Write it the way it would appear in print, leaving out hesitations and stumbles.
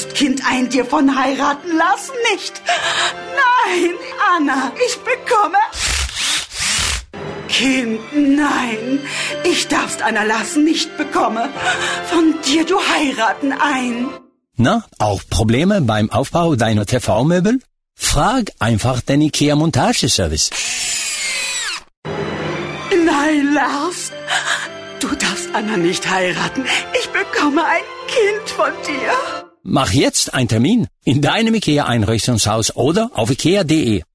darfst, Kind, ein dir von heiraten lassen, nicht? Nein, Anna, ich bekomme... Kind, nein, ich darfst Anna lassen, nicht bekomme. Von dir du heiraten ein. Na, auch Probleme beim Aufbau deiner TV-Möbel? Frag einfach den IKEA-Montageservice. Nein, Lars, du darfst Anna nicht heiraten. Ich bekomme ein Kind von dir. Mach jetzt einen Termin in deinem IKEA-Einrichtungshaus oder auf ikea.de.